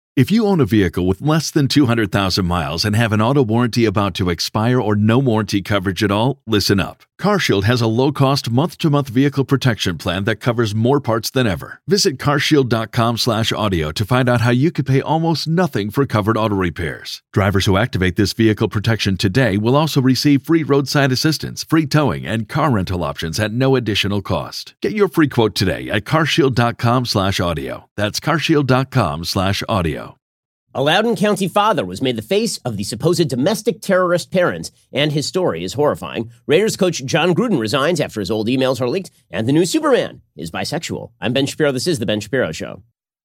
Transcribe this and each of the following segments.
If you own a vehicle with less than 200,000 miles and have an auto warranty about to expire or no warranty coverage at all, listen up. CarShield has a low-cost month-to-month vehicle protection plan that covers more parts than ever. Visit carshield.com/audio to find out how you could pay almost nothing for covered auto repairs. Drivers who activate this vehicle protection today will also receive free roadside assistance, free towing, and car rental options at no additional cost. Get your free quote today at carshield.com/audio. That's carshield.com/audio. A Loudoun County father was made the face of the supposed domestic terrorist parents, and his story is horrifying. Raiders coach John Gruden resigns after his old emails are leaked, and the new Superman is bisexual. I'm Ben Shapiro. This is The Ben Shapiro Show.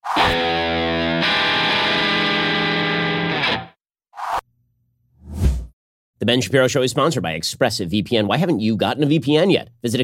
The Ben Shapiro Show is sponsored by ExpressVPN. Why haven't you gotten a VPN yet? Visit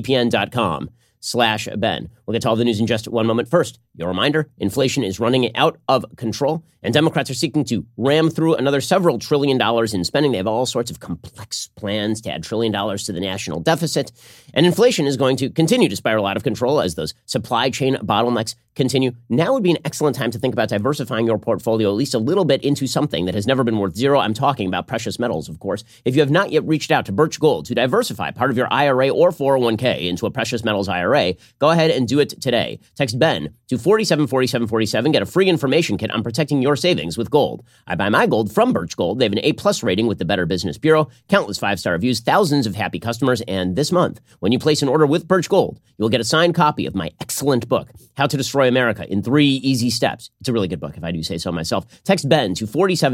expressvpn.com/Ben. We'll get to all the news in just one moment. First, your reminder, inflation is running out of control, and Democrats are seeking to ram through another several $1 trillion in spending. They have all sorts of complex plans to add $1 trillion to the national deficit, and inflation is going to continue to spiral out of control as those supply chain bottlenecks continue. Now would be an excellent time to think about diversifying your portfolio at least a little bit into something that has never been worth zero. I'm talking about precious metals, of course. If you have not yet reached out to Birch Gold to diversify part of your IRA or 401k into a precious metals IRA, go ahead and do it today. Text Ben to 474747. Get a free information kit on protecting your savings with gold. I buy my gold from Birch Gold. They have an A+ rating with the Better Business Bureau, countless 5-star reviews, thousands of happy customers, and this month, when you place an order with Birch Gold, you'll get a signed copy of my excellent book, How to Destroy America in 3 Easy Steps. It's a really good book, if I do say so myself. Text Ben to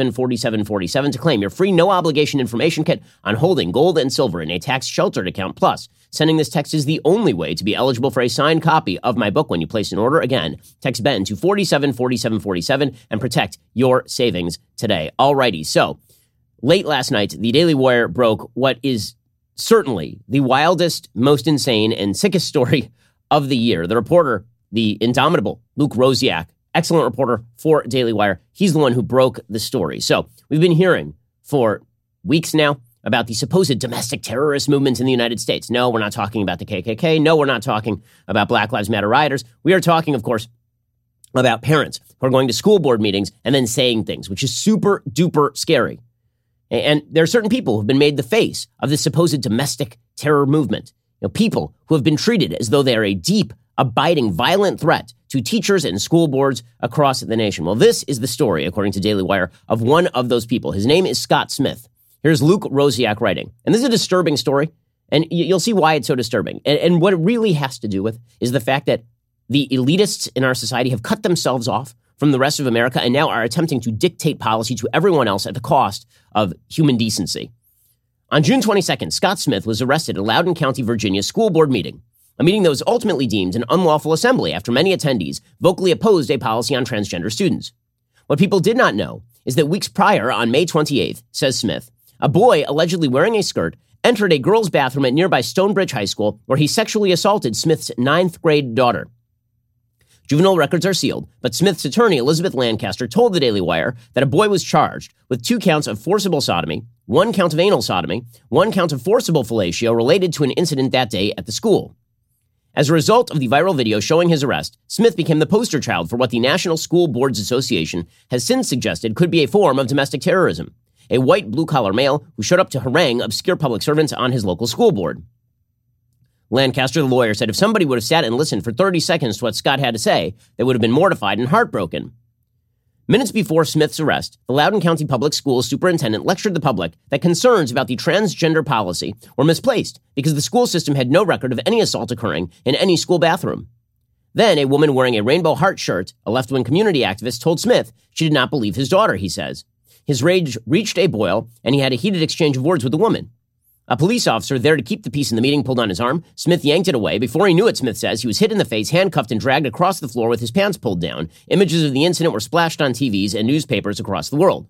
474747 to claim your free no-obligation information kit on holding gold and silver in a tax-sheltered account. Plus, sending this text is the only way to be eligible for a signed copy of my book when you place an order. Again, text Ben to 474747 and protect your savings today. Alrighty, so late last night, the Daily Wire broke what is certainly the wildest, most insane, and sickest story of the year. The reporter, the indomitable Luke Rosiak, excellent reporter for Daily Wire, he's the one who broke the story. So we've been hearing for weeks now about the supposed domestic terrorist movement in the United States. No, we're not talking about the KKK. No, we're not talking about Black Lives Matter rioters. We are talking, of course, about parents who are going to school board meetings and then saying things, which is super duper scary. And there are certain people who have been made the face of this supposed domestic terror movement. You know, people who have been treated as though they are a deep, abiding, violent threat to teachers and school boards across the nation. Well, this is the story, according to Daily Wire, of one of those people. His name is Scott Smith. Here's Luke Rosiak writing. And this is a disturbing story, and you'll see why it's so disturbing. And what it really has to do with is the fact that the elitists in our society have cut themselves off from the rest of America and now are attempting to dictate policy to everyone else at the cost of human decency. On June 22nd, Scott Smith was arrested at a Loudoun County, Virginia school board meeting, a meeting that was ultimately deemed an unlawful assembly after many attendees vocally opposed a policy on transgender students. What people did not know is that weeks prior, on May 28th, says Smith, a boy allegedly wearing a skirt entered a girls' bathroom at nearby Stonebridge High School where he sexually assaulted Smith's 9th grade daughter. Juvenile records are sealed, but Smith's attorney, Elizabeth Lancaster, told the Daily Wire that a boy was charged with 2 counts of forcible sodomy, 1 count of anal sodomy, 1 count of forcible fellatio related to an incident that day at the school. As a result of the viral video showing his arrest, Smith became the poster child for what the National School Boards Association has since suggested could be a form of domestic terrorism, a white blue-collar male who showed up to harangue obscure public servants on his local school board. Lancaster, the lawyer, said if somebody would have sat and listened for 30 seconds to what Scott had to say, they would have been mortified and heartbroken. Minutes before Smith's arrest, the Loudoun County Public Schools superintendent lectured the public that concerns about the transgender policy were misplaced because the school system had no record of any assault occurring in any school bathroom. Then a woman wearing a rainbow heart shirt, a left-wing community activist, told Smith she did not believe his daughter, he says. His rage reached a boil, and he had a heated exchange of words with the woman. A police officer there to keep the peace in the meeting pulled on his arm. Smith yanked it away. Before he knew it, Smith says, he was hit in the face, handcuffed, and dragged across the floor with his pants pulled down. Images of the incident were splashed on TVs and newspapers across the world.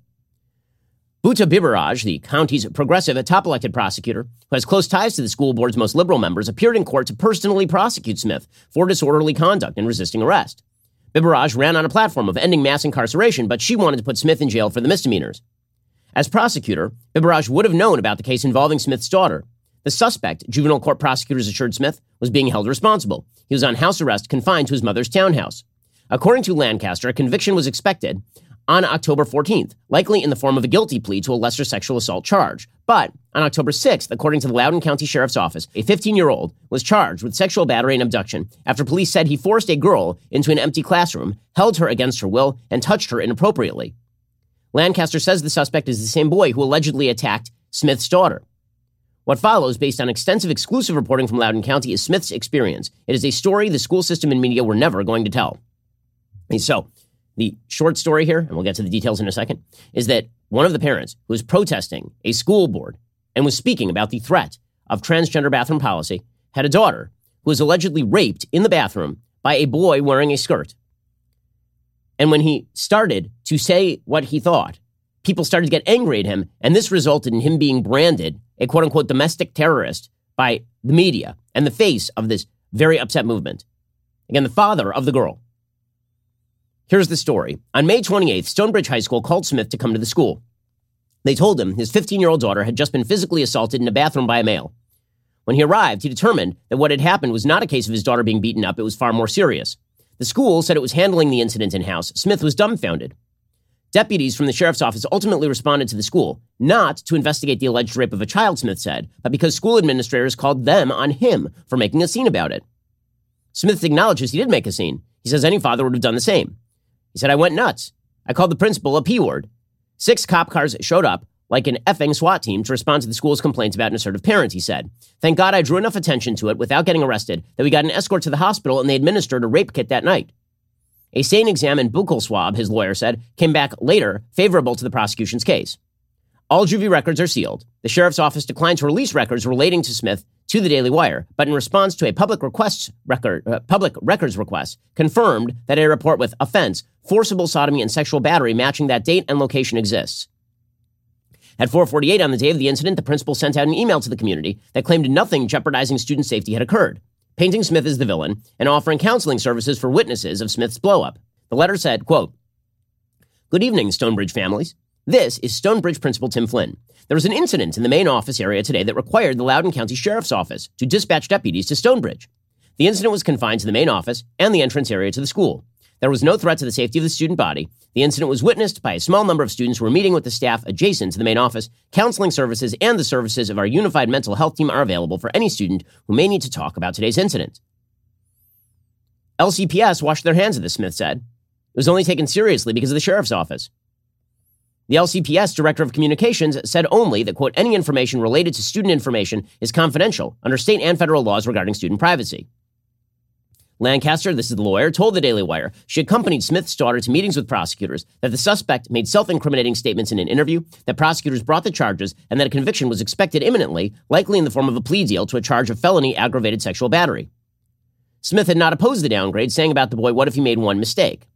Bhutta Biberaj, the county's progressive top-elected prosecutor, who has close ties to the school board's most liberal members, appeared in court to personally prosecute Smith for disorderly conduct and resisting arrest. Biberaj ran on a platform of ending mass incarceration, but she wanted to put Smith in jail for the misdemeanors. As prosecutor, Biberaj would have known about the case involving Smith's daughter. The suspect, juvenile court prosecutors assured Smith, was being held responsible. He was on house arrest, confined to his mother's townhouse. According to Lancaster, a conviction was expected on October 14th, likely in the form of a guilty plea to a lesser sexual assault charge. But on October 6th, according to the Loudoun County Sheriff's Office, a 15-year-old was charged with sexual battery and abduction after police said he forced a girl into an empty classroom, held her against her will, and touched her inappropriately. Lancaster says the suspect is the same boy who allegedly attacked Smith's daughter. What follows, based on extensive exclusive reporting from Loudoun County, is Smith's experience. It is a story the school system and media were never going to tell. And so, the short story here, and we'll get to the details in a second, is that one of the parents who was protesting a school board and was speaking about the threat of transgender bathroom policy had a daughter who was allegedly raped in the bathroom by a boy wearing a skirt. And when he started to say what he thought, people started to get angry at him, and this resulted in him being branded a quote-unquote domestic terrorist by the media and the face of this very upset movement. Again, the father of the girl. Here's the story. On May 28th, Stonebridge High School called Smith to come to the school. They told him his 15-year-old daughter had just been physically assaulted in a bathroom by a male. When he arrived, he determined that what had happened was not a case of his daughter being beaten up, it was far more serious. The school said it was handling the incident in-house. Smith was dumbfounded. Deputies from the sheriff's office ultimately responded to the school, not to investigate the alleged rape of a child, Smith said, but because school administrators called them on him for making a scene about it. Smith acknowledges he did make a scene. He says any father would have done the same. He said, I went nuts. I called the principal a P-word. 6 cop cars showed up like an effing SWAT team to respond to the school's complaints about an assertive parent, he said. Thank God I drew enough attention to it without getting arrested that we got an escort to the hospital and they administered a rape kit that night. A sane exam and buccal swab, his lawyer said, came back later favorable to the prosecution's case. All juvie records are sealed. The sheriff's office declined to release records relating to Smith to the Daily Wire, but in response to a public records request, confirmed that a report with offense, forcible sodomy, and sexual battery matching that date and location exists. At 4:48 on the day of the incident, the principal sent out an email to the community that claimed nothing jeopardizing student safety had occurred, painting Smith as the villain and offering counseling services for witnesses of Smith's blowup. The letter said, quote, Good evening, Stonebridge families. This is Stonebridge Principal Tim Flynn. There was an incident in the main office area today that required the Loudoun County Sheriff's Office to dispatch deputies to Stonebridge. The incident was confined to the main office and the entrance area to the school. There was no threat to the safety of the student body. The incident was witnessed by a small number of students who were meeting with the staff adjacent to the main office. Counseling services and the services of our unified mental health team are available for any student who may need to talk about today's incident. LCPS washed their hands of this, Smith said. It was only taken seriously because of the sheriff's office. The LCPS Director of Communications said only that, quote, any information related to student information is confidential under state and federal laws regarding student privacy. Lancaster, this is the lawyer, told the Daily Wire she accompanied Smith's daughter to meetings with prosecutors, that the suspect made self-incriminating statements in an interview, that prosecutors brought the charges, and that a conviction was expected imminently, likely in the form of a plea deal to a charge of felony aggravated sexual battery. Smith had not opposed the downgrade, saying about the boy, what if he made one mistake?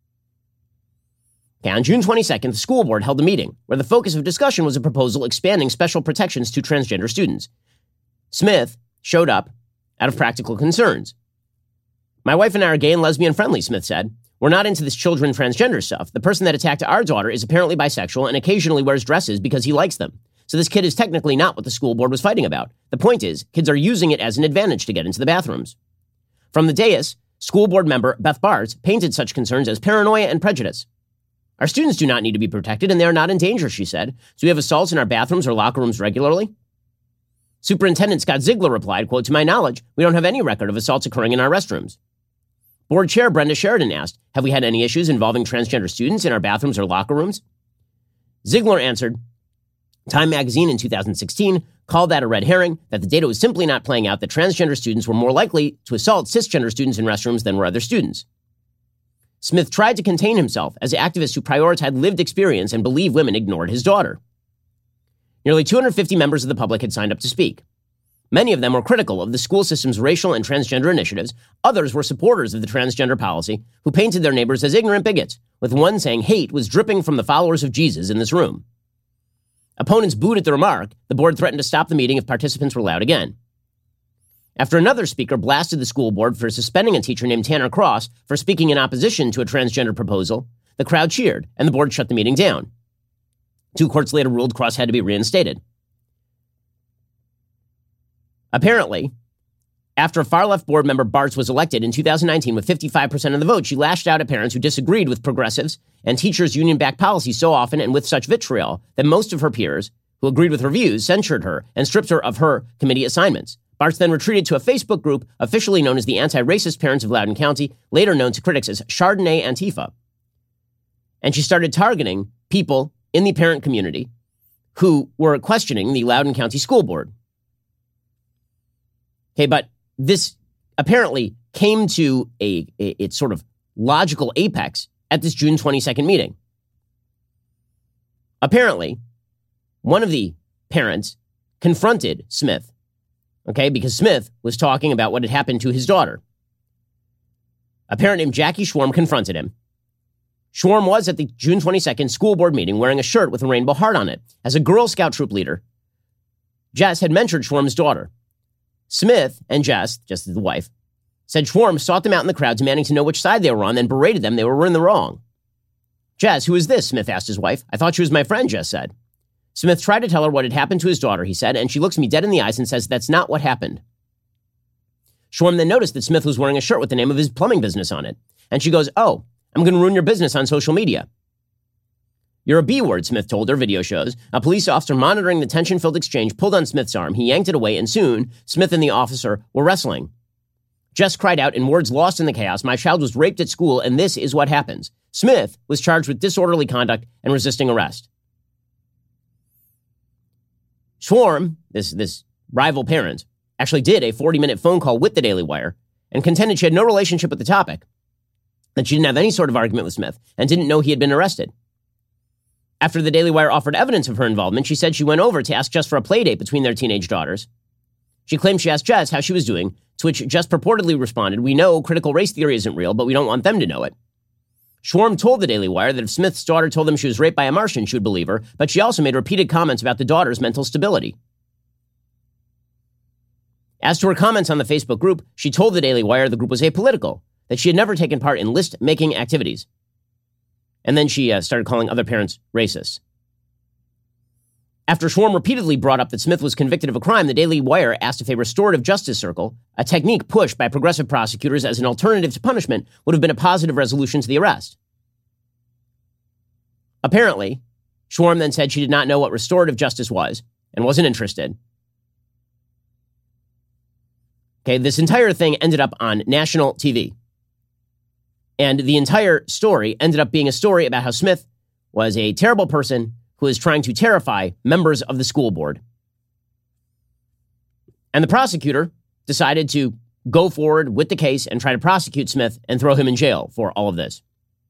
Okay, on June 22nd, the school board held a meeting where the focus of discussion was a proposal expanding special protections to transgender students. Smith showed up out of practical concerns. My wife and I are gay and lesbian friendly, Smith said. We're not into this children transgender stuff. The person that attacked our daughter is apparently bisexual and occasionally wears dresses because he likes them. So this kid is technically not what the school board was fighting about. The point is, kids are using it as an advantage to get into the bathrooms. From the dais, school board member Beth Bartz painted such concerns as paranoia and prejudice. Our students do not need to be protected and they are not in danger, she said. So we have assaults in our bathrooms or locker rooms regularly? Superintendent Scott Ziegler replied, quote, to my knowledge, we don't have any record of assaults occurring in our restrooms. Board Chair Brenda Sheridan asked, have we had any issues involving transgender students in our bathrooms or locker rooms? Ziegler answered, Time magazine in 2016 called that a red herring, that the data was simply not playing out that transgender students were more likely to assault cisgender students in restrooms than were other students. Smith tried to contain himself as activists who prioritized lived experience and believed women ignored his daughter. Nearly 250 members of the public had signed up to speak. Many of them were critical of the school system's racial and transgender initiatives. Others were supporters of the transgender policy, who painted their neighbors as ignorant bigots, with one saying hate was dripping from the followers of Jesus in this room. Opponents booed at the remark. The board threatened to stop the meeting if participants were loud again. After another speaker blasted the school board for suspending a teacher named Tanner Cross for speaking in opposition to a transgender proposal, the crowd cheered, and the board shut the meeting down. 2 courts later ruled Cross had to be reinstated. Apparently, After a far-left board member, Bartz, was elected in 2019 with 55% of the vote, she lashed out at parents who disagreed with progressives and teachers' union-backed policies so often and with such vitriol that most of her peers, who agreed with her views, censured her and stripped her of her committee assignments. Bartz then retreated to a Facebook group officially known as the Anti-Racist Parents of Loudoun County, later known to critics as Chardonnay Antifa. And she started targeting people in the parent community who were questioning the Loudoun County School Board. Okay, but this apparently came to its sort of logical apex at this June 22nd meeting. Apparently, one of the parents confronted Smith, okay, because Smith was talking about what had happened to his daughter. A parent named Jackie Schwarm confronted him. Schwarm was at the June 22nd school board meeting wearing a shirt with a rainbow heart on it. As a Girl Scout troop leader, Jess had mentored Schwarm's daughter. Smith and Jess, just the wife, said Schwarm sought them out in the crowd, demanding to know which side they were on, then berated them they were in the wrong. Jess, who is this? Smith asked his wife. I thought she was my friend, Jess said. Smith tried to tell her what had happened to his daughter, he said, and she looks me dead in the eyes and says, that's not what happened. Schwarm then noticed that Smith was wearing a shirt with the name of his plumbing business on it. And she goes, oh, I'm going to ruin your business on social media. You're a B-word, Smith told her, video shows. A police officer monitoring the tension-filled exchange pulled on Smith's arm. He yanked it away, and soon, Smith and the officer were wrestling. Jess cried out in words lost in the chaos, my child was raped at school, and this is what happens. Smith was charged with disorderly conduct and resisting arrest. Schwarm, this rival parent, actually did a 40-minute phone call with the Daily Wire and contended she had no relationship with the topic, that she didn't have any sort of argument with Smith, and didn't know he had been arrested. After the Daily Wire offered evidence of her involvement, she said she went over to ask Jess for a play date between their teenage daughters. She claimed she asked Jess how she was doing, to which Jess purportedly responded, we know critical race theory isn't real, but we don't want them to know it. Schwarm told the Daily Wire that if Smith's daughter told them she was raped by a Martian, she would believe her, but she also made repeated comments about the daughter's mental stability. As to her comments on the Facebook group, she told the Daily Wire the group was apolitical, that she had never taken part in list-making activities. And then she started calling other parents racists. After Schwarm repeatedly brought up that Smith was convicted of a crime, the Daily Wire asked if a restorative justice circle, a technique pushed by progressive prosecutors as an alternative to punishment, would have been a positive resolution to the arrest. Apparently, Schwarm then said she did not know what restorative justice was and wasn't interested. Okay, this entire thing ended up on national TV. And the entire story ended up being a story about how Smith was a terrible person who was trying to terrify members of the school board. And the prosecutor decided to go forward with the case and try to prosecute Smith and throw him in jail for all of this.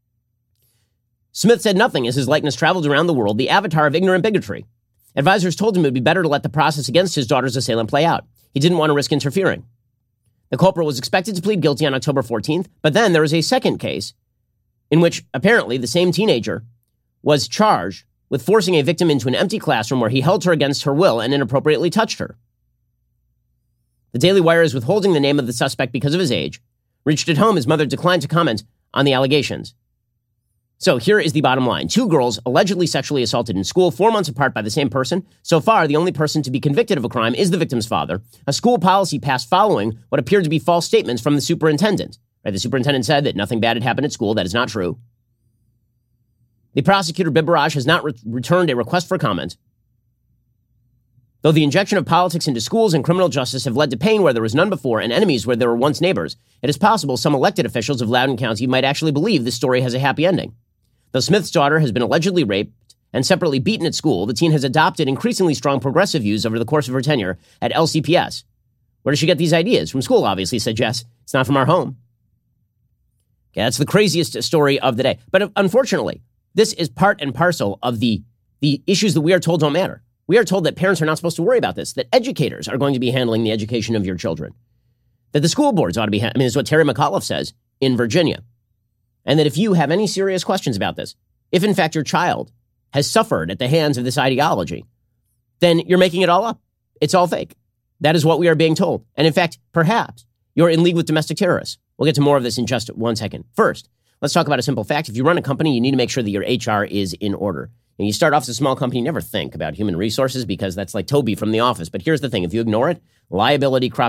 Smith said nothing as his likeness traveled around the world, the avatar of ignorant bigotry. Advisors told him it would be better to let the process against his daughter's assailant play out. He didn't want to risk interfering. The culprit was expected to plead guilty on October 14th, but then there was a second case in which apparently the same teenager was charged with forcing a victim into an empty classroom where he held her against her will and inappropriately touched her. The Daily Wire is withholding the name of the suspect because of his age. Reached at home, his mother declined to comment on the allegations. So here is the bottom line. 2 girls allegedly sexually assaulted in school 4 months apart by the same person. So far, the only person to be convicted of a crime is the victim's father. A school policy passed following what appeared to be false statements from the superintendent. Right? The superintendent said that nothing bad had happened at school. That is not true. The prosecutor, Bib Barrage, has not returned a request for comment. Though the injection of politics into schools and criminal justice have led to pain where there was none before and enemies where there were once neighbors, it is possible some elected officials of Loudoun County might actually believe this story has a happy ending. Though Smith's daughter has been allegedly raped and separately beaten at school, the teen has adopted increasingly strong progressive views over the course of her tenure at LCPS. Where does she get these ideas? From school, obviously, said Jess. It's not from our home. Okay, that's the craziest story of the day. But unfortunately, this is part and parcel of the issues that we are told don't matter. We are told that parents are not supposed to worry about this, that educators are going to be handling the education of your children, that the school boards ought to be, is what Terry McAuliffe says in Virginia. And that if you have any serious questions about this, if in fact your child has suffered at the hands of this ideology, then you're making it all up. It's all fake. That is what we are being told. And in fact, perhaps you're in league with domestic terrorists. We'll get to more of this in just 1 second. First, let's talk about a simple fact. If you run a company, you need to make sure that your HR is in order. And you start off as a small company, never think about human resources because that's like Toby from The Office. But here's the thing. If you ignore it, liability crops up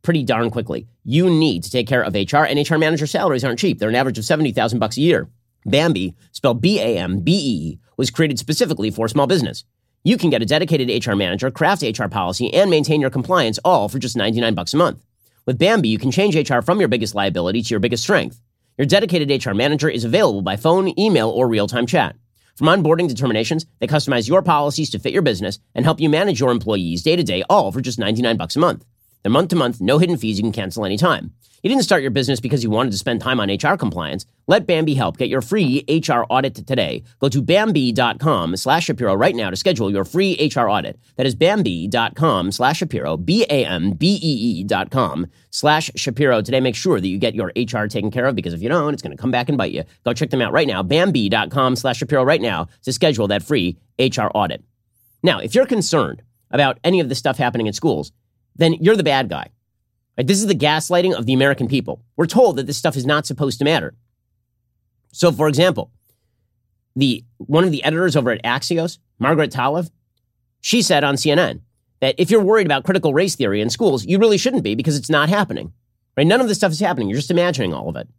pretty darn quickly. You need to take care of HR, and HR manager salaries aren't cheap. They're an average of $70,000 a year. Bambee, spelled B-A-M-B-E-E, was created specifically for small business. You can get a dedicated HR manager, craft HR policy, and maintain your compliance all for just $99 a month. With Bambee, you can change HR from your biggest liability to your biggest strength. Your dedicated HR manager is available by phone, email, or real-time chat. From onboarding to terminations, they customize your policies to fit your business and help you manage your employees day-to-day, all for just $99 a month. They're month-to-month, no hidden fees you can cancel anytime. You didn't start your business because you wanted to spend time on HR compliance. Let Bambee help. Get your free HR audit today. Go to Bambee.com/Shapiro right now to schedule your free HR audit. That is Bambee.com/Shapiro, Bambee.com/Shapiro. Today, make sure that you get your HR taken care of, because if you don't, it's going to come back and bite you. Go check them out right now. Bambee.com/Shapiro right now to schedule that free HR audit. Now, if you're concerned about any of this stuff happening in schools, then you're the bad guy. Right? This is the gaslighting of the American people. We're told that this stuff is not supposed to matter. So, for example, one of the editors over at Axios, Margaret Talev, she said on CNN that if you're worried about critical race theory in schools, you really shouldn't be, because it's not happening. Right? None of this stuff is happening. You're just imagining all of it.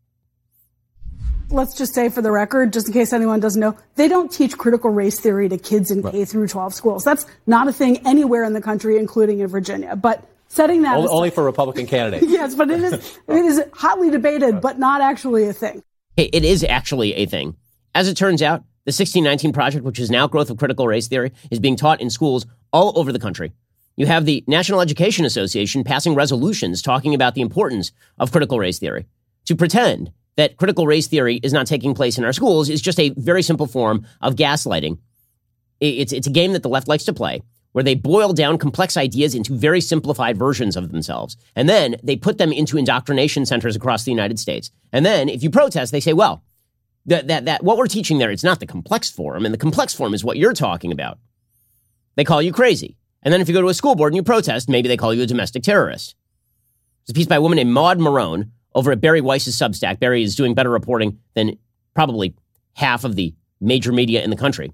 Let's just say, for the record, just in case anyone doesn't know, they don't teach critical race theory to kids in K through 12 schools. That's not a thing anywhere in the country, including in Virginia. But setting that only for Republican candidates. Yes, but it is hotly debated, but not actually a thing. Hey, it is actually a thing. As it turns out, the 1619 Project, which is an outgrowth of critical race theory, is being taught in schools all over the country. You have the National Education Association passing resolutions talking about the importance of critical race theory. To pretend that critical race theory is not taking place in our schools is just a very simple form of gaslighting. It's a game that the left likes to play, where they boil down complex ideas into very simplified versions of themselves. And then they put them into indoctrination centers across the United States. And then if you protest, they say, well, that what we're teaching there, it's not the complex form, and the complex form is what you're talking about. They call you crazy. And then if you go to a school board and you protest, maybe they call you a domestic terrorist. There's a piece by a woman named Maud Marone over at Barry Weiss's Substack. Barry is doing better reporting than probably half of the major media in the country.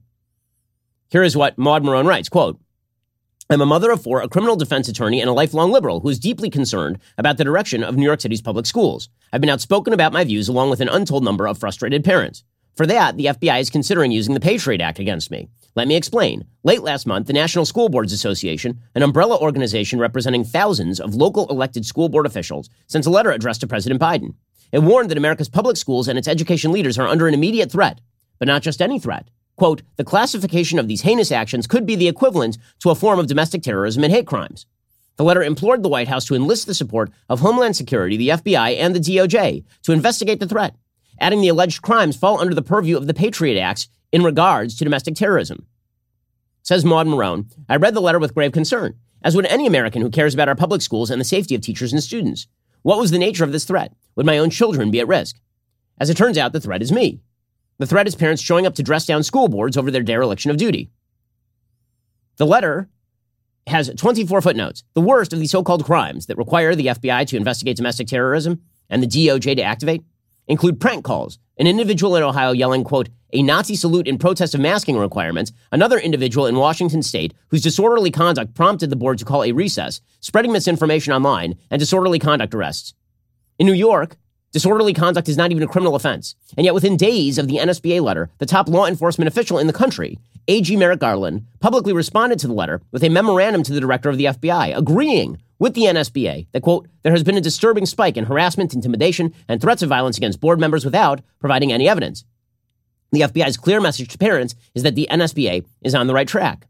Here is what Maud Marone writes, quote, I'm a mother of four, a criminal defense attorney, and a lifelong liberal who is deeply concerned about the direction of New York City's public schools. I've been outspoken about my views along with an untold number of frustrated parents. For that, the FBI is considering using the Patriot Act against me. Let me explain. Late last month, the National School Boards Association, an umbrella organization representing thousands of local elected school board officials, sent a letter addressed to President Biden. It warned that America's public schools and its education leaders are under an immediate threat, but not just any threat. Quote, the classification of these heinous actions could be the equivalent to a form of domestic terrorism and hate crimes. The letter implored the White House to enlist the support of Homeland Security, the FBI, and the DOJ to investigate the threat, adding the alleged crimes fall under the purview of the Patriot Act in regards to domestic terrorism. Says Maud Marone, I read the letter with grave concern, as would any American who cares about our public schools and the safety of teachers and students. What was the nature of this threat? Would my own children be at risk? As it turns out, the threat is me. The threat is parents showing up to dress down school boards over their dereliction of duty. The letter has 24 footnotes. The worst of the so-called crimes that require the FBI to investigate domestic terrorism and the DOJ to activate include prank calls, an individual in Ohio yelling, quote, a Nazi salute in protest of masking requirements, another individual in Washington state whose disorderly conduct prompted the board to call a recess, spreading misinformation online, and disorderly conduct arrests. In New York, disorderly conduct is not even a criminal offense. And yet within days of the NSBA letter, the top law enforcement official in the country, AG Merrick Garland, publicly responded to the letter with a memorandum to the director of the FBI, agreeing with the NSBA that, quote, there has been a disturbing spike in harassment, intimidation, and threats of violence against board members without providing any evidence. The FBI's clear message to parents is that the NSBA is on the right track.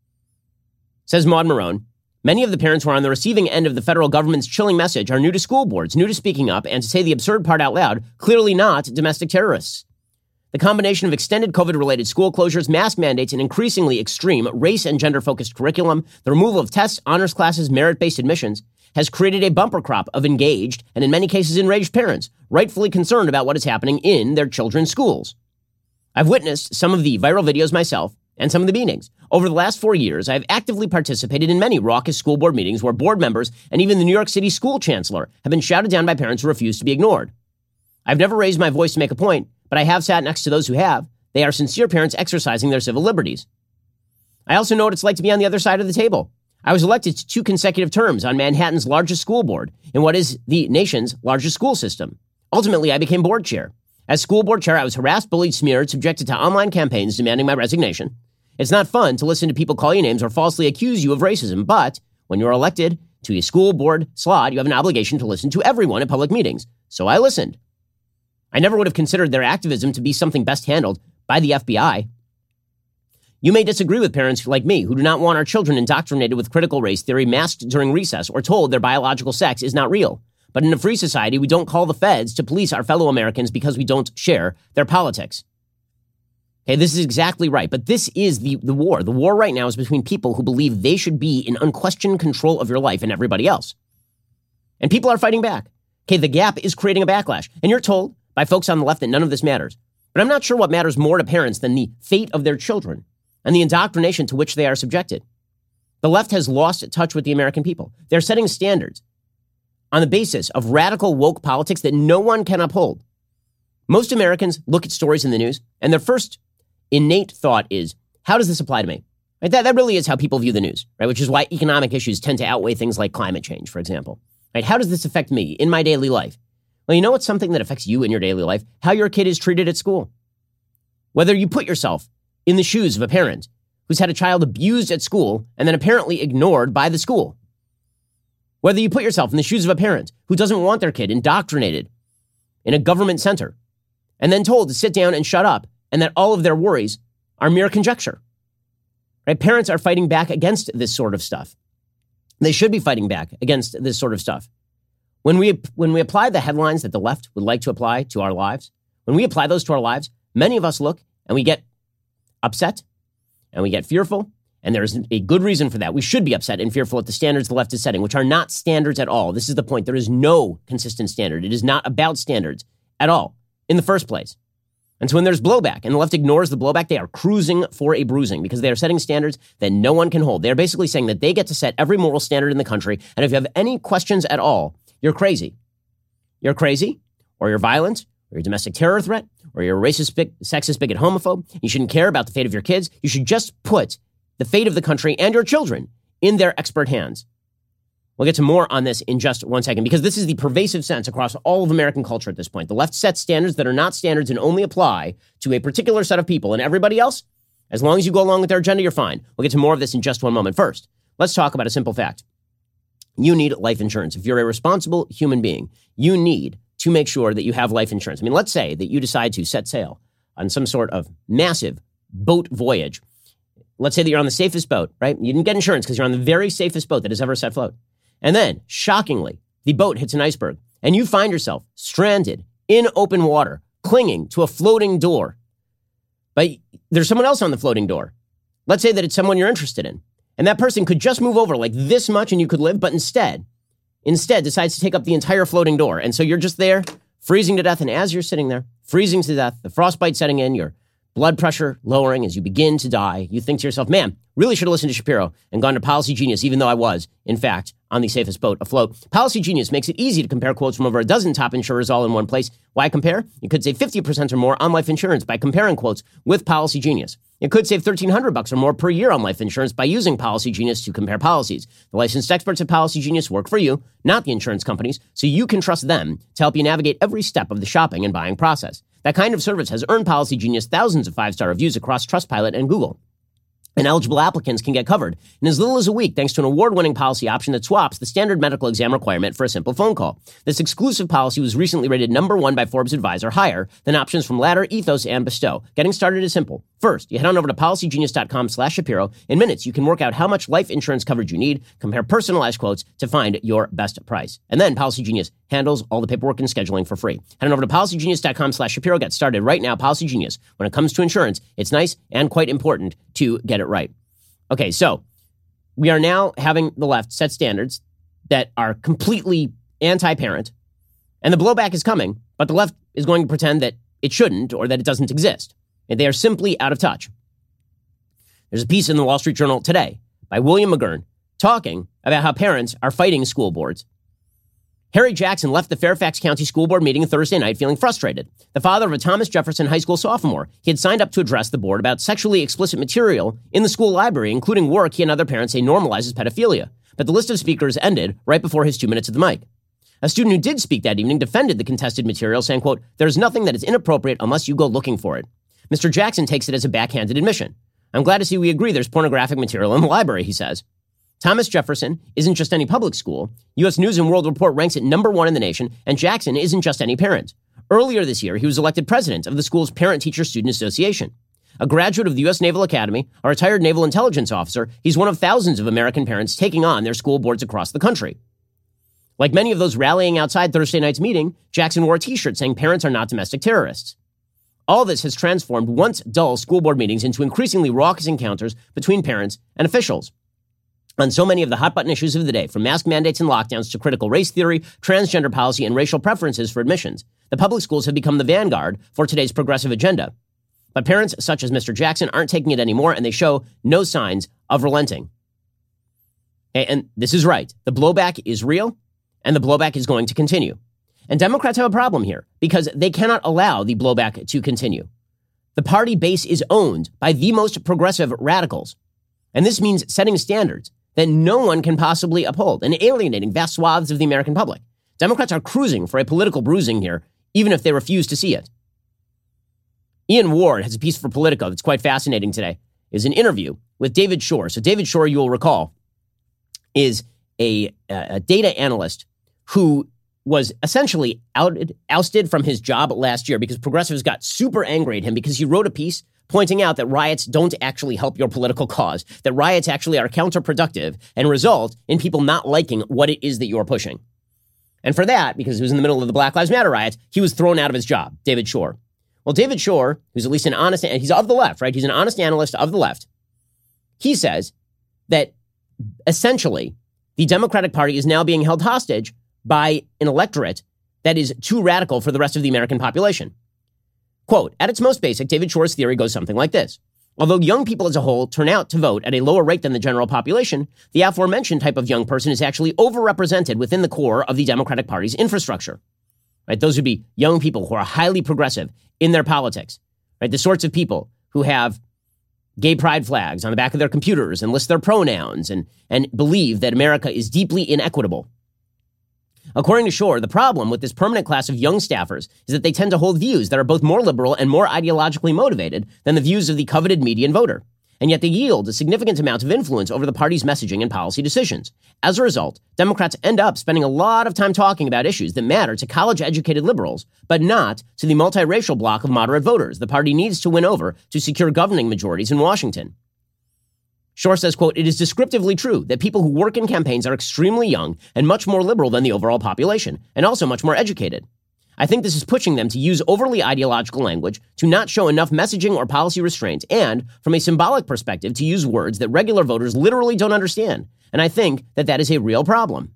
Says Maud Marone, many of the parents who are on the receiving end of the federal government's chilling message are new to school boards, new to speaking up, and to say the absurd part out loud, clearly not domestic terrorists. The combination of extended COVID-related school closures, mask mandates, and increasingly extreme race and gender-focused curriculum, the removal of tests, honors classes, merit-based admissions, has created a bumper crop of engaged, and in many cases enraged parents, rightfully concerned about what is happening in their children's schools. I've witnessed some of the viral videos myself and some of the meetings. Over the last 4 years, I've actively participated in many raucous school board meetings where board members and even the New York City school chancellor have been shouted down by parents who refuse to be ignored. I've never raised my voice to make a point, but I have sat next to those who have. They are sincere parents exercising their civil liberties. I also know what it's like to be on the other side of the table. I was elected to 2 consecutive terms on Manhattan's largest school board in what is the nation's largest school system. Ultimately, I became board chair. As school board chair, I was harassed, bullied, smeared, subjected to online campaigns demanding my resignation. It's not fun to listen to people call you names or falsely accuse you of racism, but when you're elected to a school board slot, you have an obligation to listen to everyone at public meetings. So I listened. I never would have considered their activism to be something best handled by the FBI. You may disagree with parents like me who do not want our children indoctrinated with critical race theory, masked during recess, or told their biological sex is not real. But in a free society, we don't call the feds to police our fellow Americans because we don't share their politics. Okay, this is exactly right. But this is the war. The war right now is between people who believe they should be in unquestioned control of your life and everybody else. And people are fighting back. Okay, the gap is creating a backlash. And you're told by folks on the left that none of this matters. But I'm not sure what matters more to parents than the fate of their children and the indoctrination to which they are subjected. The left has lost touch with the American people. They're setting standards on the basis of radical woke politics that no one can uphold. Most Americans look at stories in the news, and their first innate thought is, how does this apply to me? Right? That really is how people view the news, right? Which is why economic issues tend to outweigh things like climate change, for example. Right? How does this affect me in my daily life? Well, you know what's something that affects you in your daily life? How your kid is treated at school. Whether you put yourself in the shoes of a parent who's had a child abused at school and then apparently ignored by the school. Whether you put yourself in the shoes of a parent who doesn't want their kid indoctrinated in a government center and then told to sit down and shut up and that all of their worries are mere conjecture. Right? Parents are fighting back against this sort of stuff. They should be fighting back against this sort of stuff. When we apply the headlines that the left would like to apply to our lives, when we apply those to our lives, many of us look and we get upset and we get fearful, and there's a good reason for that. We should be upset and fearful at the standards the left is setting, which are not standards at all. This is the point. There is no consistent standard. It is not about standards at all in the first place. And so when there's blowback and the left ignores the blowback, they are cruising for a bruising because they are setting standards that no one can hold. They're basically saying that they get to set every moral standard in the country. And if you have any questions at all, you're crazy. You're crazy, or you're violent, or you're a domestic terror threat, or you're a racist, sexist, bigot, homophobe. You shouldn't care about the fate of your kids. You should just put the fate of the country and your children in their expert hands. We'll get to more on this in just one second, because this is the pervasive sense across all of American culture at this point. The left sets standards that are not standards and only apply to a particular set of people, and everybody else, as long as you go along with their agenda, you're fine. We'll get to more of this in just one moment. First, let's talk about a simple fact. You need life insurance. If you're a responsible human being, you need to make sure that you have life insurance. I mean, let's say that you decide to set sail on some sort of massive boat voyage. Let's say that you're on the safest boat, right? You didn't get insurance because you're on the very safest boat that has ever set afloat. And then, shockingly, the boat hits an iceberg and you find yourself stranded in open water, clinging to a floating door. But there's someone else on the floating door. Let's say that it's someone you're interested in. And that person could just move over like this much and you could live, but instead decides to take up the entire floating door. And so you're just there, freezing to death. And as you're sitting there, freezing to death, the frostbite setting in, your blood pressure lowering as you begin to die, you think to yourself, man, really should have listened to Shapiro and gone to Policy Genius, even though I was, in fact, on the safest boat afloat. Policy Genius makes it easy to compare quotes from over a dozen top insurers all in one place. Why compare? You could save 50% or more on life insurance by comparing quotes with Policy Genius. You could save $1,300 or more per year on life insurance by using Policy Genius to compare policies. The licensed experts at Policy Genius work for you, not the insurance companies, so you can trust them to help you navigate every step of the shopping and buying process. That kind of service has earned Policy Genius thousands of 5-star reviews across Trustpilot and Google. And eligible applicants can get covered in as little as a week thanks to an award-winning policy option that swaps the standard medical exam requirement for a simple phone call. This exclusive policy was recently rated #1 by Forbes Advisor, higher than options from Ladder, Ethos, and Bestow. Getting started is simple. First, you head on over to policygenius.com/Shapiro. In minutes, you can work out how much life insurance coverage you need, compare personalized quotes to find your best price. And then Policy Genius handles all the paperwork and scheduling for free. Head on over to policygenius.com/Shapiro. Get started right now. Policy Genius. When it comes to insurance, it's nice and quite important to get it right. Okay, so we are now having the left set standards that are completely anti-parent, and the blowback is coming, but the left is going to pretend that it shouldn't or that it doesn't exist. And they are simply out of touch. There's a piece in the Wall Street Journal today by William McGurn talking about how parents are fighting school boards. Harry Jackson left the Fairfax County School Board meeting Thursday night feeling frustrated. The father of a Thomas Jefferson High School sophomore, he had signed up to address the board about sexually explicit material in the school library, including work he and other parents say normalizes pedophilia. But the list of speakers ended right before his 2 minutes at the mic. A student who did speak that evening defended the contested material, saying, quote, "There's nothing that is inappropriate unless you go looking for it." Mr. Jackson takes it as a backhanded admission. "I'm glad to see we agree there's pornographic material in the library," he says. Thomas Jefferson isn't just any public school. U.S. News & World Report ranks it #1 in the nation, and Jackson isn't just any parent. Earlier this year, he was elected president of the school's Parent-Teacher-Student Association. A graduate of the U.S. Naval Academy, a retired naval intelligence officer, he's one of thousands of American parents taking on their school boards across the country. Like many of those rallying outside Thursday night's meeting, Jackson wore a T-shirt saying parents are not domestic terrorists. All this has transformed once dull school board meetings into increasingly raucous encounters between parents and officials. On so many of the hot-button issues of the day, from mask mandates and lockdowns to critical race theory, transgender policy, and racial preferences for admissions, the public schools have become the vanguard for today's progressive agenda. But parents such as Mr. Jackson aren't taking it anymore, and they show no signs of relenting. And this is right. The blowback is real, and the blowback is going to continue. And Democrats have a problem here, because they cannot allow the blowback to continue. The party base is owned by the most progressive radicals, and this means setting standards that no one can possibly uphold and alienating vast swaths of the American public. Democrats are cruising for a political bruising here, even if they refuse to see it. Ian Ward has a piece for Politico that's quite fascinating today. It's an interview with David Shor. So David Shor, you will recall, is a data analyst who was essentially ousted from his job last year because progressives got super angry at him because he wrote a piece pointing out that riots don't actually help your political cause, that riots actually are counterproductive and result in people not liking what it is that you're pushing. And for that, because he was in the middle of the Black Lives Matter riots, he was thrown out of his job, David Shor. Well, David Shor, who's at least an honest, and he's of the left, right? He's an honest analyst of the left. He says that essentially the Democratic Party is now being held hostage by an electorate that is too radical for the rest of the American population. Quote, at its most basic, David Shor's theory goes something like this. Although young people as a whole turn out to vote at a lower rate than the general population, the aforementioned type of young person is actually overrepresented within the core of the Democratic Party's infrastructure. Right? Those would be young people who are highly progressive in their politics. Right? The sorts of people who have gay pride flags on the back of their computers and list their pronouns and believe that America is deeply inequitable. According to Shor, the problem with this permanent class of young staffers is that they tend to hold views that are both more liberal and more ideologically motivated than the views of the coveted median voter. And yet they yield a significant amount of influence over the party's messaging and policy decisions. As a result, Democrats end up spending a lot of time talking about issues that matter to college-educated liberals, but not to the multiracial bloc of moderate voters the party needs to win over to secure governing majorities in Washington. Shor says, quote, it is descriptively true that people who work in campaigns are extremely young and much more liberal than the overall population, and also much more educated. I think this is pushing them to use overly ideological language, to not show enough messaging or policy restraint, and, from a symbolic perspective, to use words that regular voters literally don't understand. And I think that that is a real problem.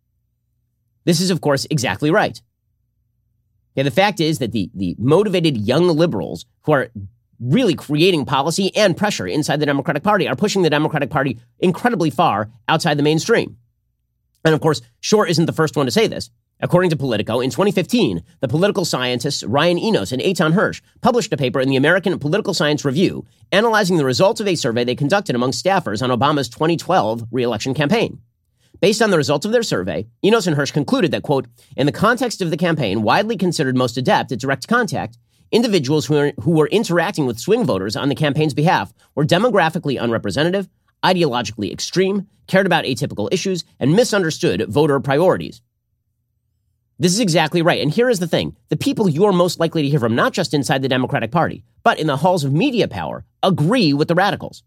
This is, of course, exactly right. Yeah, the fact is that the motivated young liberals who are really creating policy and pressure inside the Democratic Party are pushing the Democratic Party incredibly far outside the mainstream. And of course, Shor isn't the first one to say this. According to Politico, in 2015, the political scientists Ryan Enos and Eitan Hersh published a paper in the American Political Science Review analyzing the results of a survey they conducted among staffers on Obama's 2012 re-election campaign. Based on the results of their survey, Enos and Hersh concluded that, quote, in the context of the campaign widely considered most adept at direct contact, individuals who were interacting with swing voters on the campaign's behalf were demographically unrepresentative, ideologically extreme, cared about atypical issues, and misunderstood voter priorities. This is exactly right. And here is the thing. The people you're most likely to hear from, not just inside the Democratic Party, but in the halls of media power, agree with the radicals.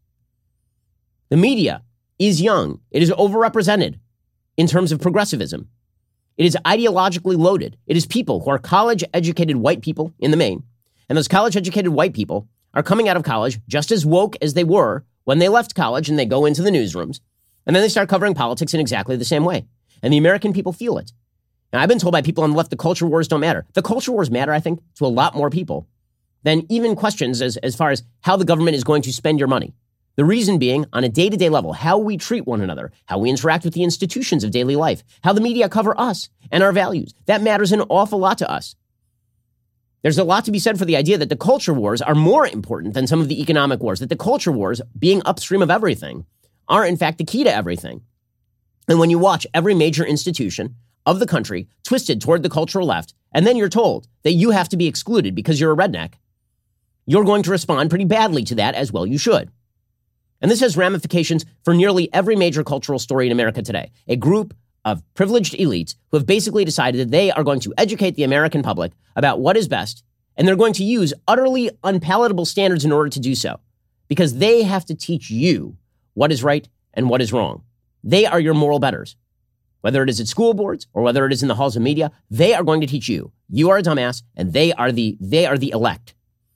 The media is young. It is overrepresented in terms of progressivism. It is ideologically loaded. It is people who are college-educated white people in the main. And those college-educated white people are coming out of college just as woke as they were when they left college, and they go into the newsrooms. And then they start covering politics in exactly the same way. And the American people feel it. And I've been told by people on the left the culture wars don't matter. The culture wars matter, I think, to a lot more people than even questions as far as how the government is going to spend your money. The reason being, on a day-to-day level, how we treat one another, how we interact with the institutions of daily life, how the media cover us and our values. That matters an awful lot to us. There's a lot to be said for the idea that the culture wars are more important than some of the economic wars, that the culture wars, being upstream of everything, are in fact the key to everything. And when you watch every major institution of the country twisted toward the cultural left, and then you're told that you have to be excluded because you're a redneck, you're going to respond pretty badly to that, as well you should. And this has ramifications for nearly every major cultural story in America today. A group of privileged elites who have basically decided that they are going to educate the American public about what is best, and they're going to use utterly unpalatable standards in order to do so, because they have to teach you what is right and what is wrong. They are your moral betters. Whether it is at school boards or whether it is in the halls of media, they are going to teach you. You are a dumbass, and they are the elect.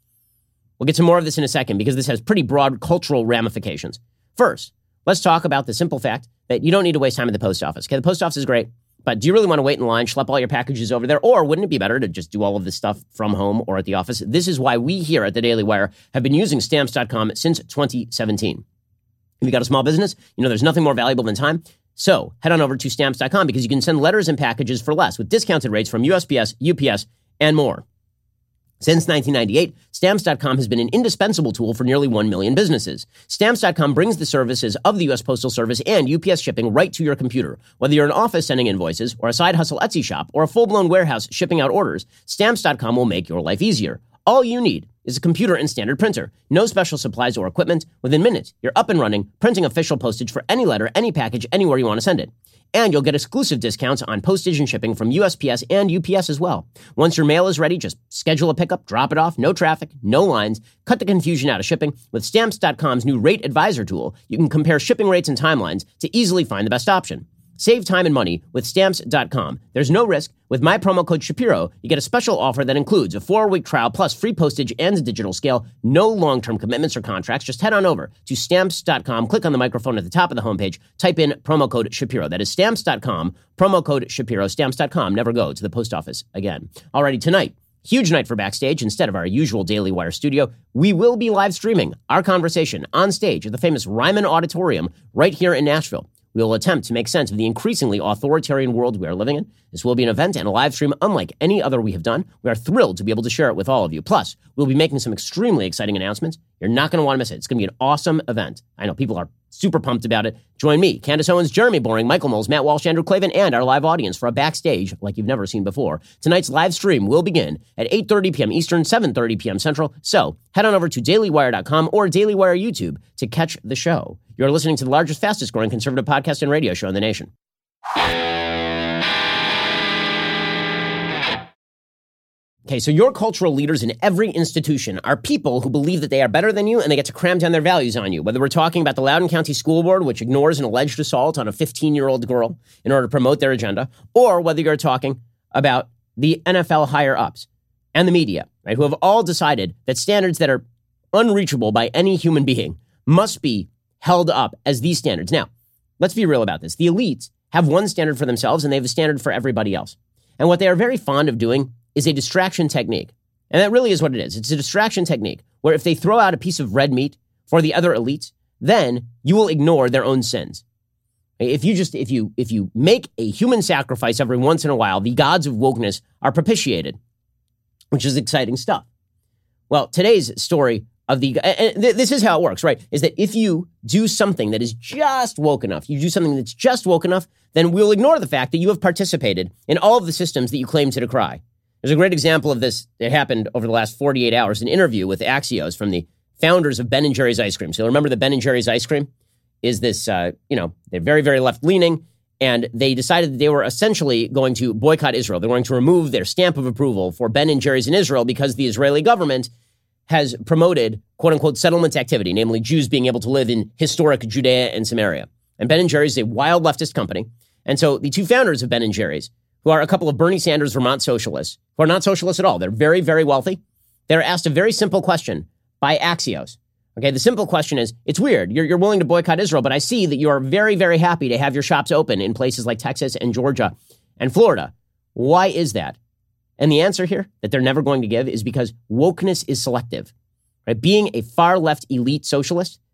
We'll get to more of this in a second because this has pretty broad cultural ramifications. First, let's talk about the simple fact that you don't need to waste time at the post office. Okay, the post office is great, but do you really want to wait in line, schlep all your packages over there? Or wouldn't it be better to just do all of this stuff from home or at the office? This is why we here at the Daily Wire have been using Stamps.com since 2017. If you got a small business, you know there's nothing more valuable than time. So head on over to Stamps.com because you can send letters and packages for less with discounted rates from USPS, UPS, and more. Since 1998, Stamps.com has been an indispensable tool for nearly 1 million businesses. Stamps.com brings the services of the U.S. Postal Service and UPS shipping right to your computer. Whether you're an office sending invoices or a side hustle Etsy shop or a full-blown warehouse shipping out orders, Stamps.com will make your life easier. All you need is a computer and standard printer. No special supplies or equipment. Within minutes, you're up and running, printing official postage for any letter, any package, anywhere you want to send it. And you'll get exclusive discounts on postage and shipping from USPS and UPS as well. Once your mail is ready, just schedule a pickup, drop it off, no traffic, no lines. Cut the confusion out of shipping. With Stamps.com's new Rate Advisor tool, you can compare shipping rates and timelines to easily find the best option. Save time and money with Stamps.com. There's no risk. With my promo code Shapiro, you get a special offer that includes a 4-week trial plus free postage and a digital scale. No long-term commitments or contracts. Just head on over to Stamps.com. Click on the microphone at the top of the homepage. Type in promo code Shapiro. That is Stamps.com. Promo code Shapiro. Stamps.com. Never go to the post office again. Alrighty, tonight, huge night for Backstage. Instead of our usual Daily Wire studio, we will be live streaming our conversation on stage at the famous Ryman Auditorium right here in Nashville. We will attempt to make sense of the increasingly authoritarian world we are living in. This will be an event and a live stream unlike any other we have done. We are thrilled to be able to share it with all of you. Plus, we'll be making some extremely exciting announcements. You're not going to want to miss it. It's going to be an awesome event. I know people are super pumped about it. Join me, Candace Owens, Jeremy Boring, Michael Knowles, Matt Walsh, Andrew Klavan, and our live audience for a Backstage like you've never seen before. Tonight's live stream will begin at 8:30 p.m. Eastern, 7:30 p.m. Central. So head on over to dailywire.com or Daily Wire YouTube to catch the show. You're listening to the largest, fastest growing conservative podcast and radio show in the nation. Okay, so your cultural leaders in every institution are people who believe that they are better than you and they get to cram down their values on you. Whether we're talking about the Loudoun County School Board, which ignores an alleged assault on a 15-year-old girl in order to promote their agenda, or whether you're talking about the NFL higher-ups and the media, right, who have all decided that standards that are unreachable by any human being must be held up as these standards. Now, let's be real about this. The elites have one standard for themselves and they have a standard for everybody else. And what they are very fond of doing is a distraction technique. And that really is what it is. It's a distraction technique where if they throw out a piece of red meat for the other elites, then you will ignore their own sins. If you make a human sacrifice every once in a while, the gods of wokeness are propitiated, which is exciting stuff. Well, today's story of this is how it works, right? Is that if you do something that is just woke enough, then we'll ignore the fact that you have participated in all of the systems that you claim to decry. There's a great example of this that happened over the last 48 hours, an interview with Axios from the founders of Ben & Jerry's ice cream. So you'll remember that Ben & Jerry's ice cream is this, they're very, very left-leaning, and they decided that they were essentially going to boycott Israel. They're going to remove their stamp of approval for Ben & Jerry's in Israel because the Israeli government has promoted, quote-unquote, settlement activity, namely Jews being able to live in historic Judea and Samaria. And Ben & Jerry's is a wild leftist company. And so the two founders of Ben & Jerry's, who are a couple of Bernie Sanders Vermont socialists, who are not socialists at all, they're very, very wealthy, they're asked a very simple question by Axios. Okay, the simple question is, it's weird, you're willing to boycott Israel, but I see that you are very, very happy to have your shops open in places like Texas and Georgia and Florida. Why is that? And the answer here that they're never going to give is because wokeness is selective. Right? Being a far left elite socialist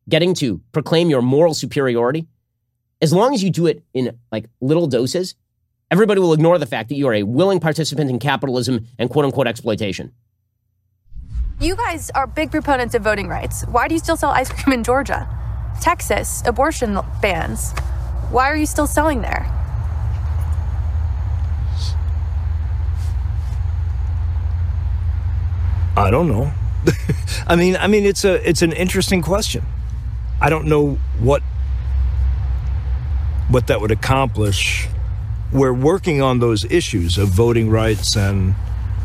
getting to proclaim your moral superiority, as long as you do it in like little doses, everybody will ignore the fact that you are a willing participant in capitalism and quote unquote exploitation. You guys are big proponents of voting rights. Why do you still sell ice cream in Georgia? Texas, abortion bans. Why are you still selling there? I don't know. I mean, it's an interesting question. I don't know what that would accomplish. We're working on those issues of voting rights and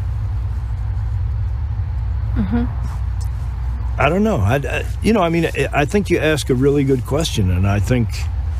I don't know. I think you ask a really good question, and I think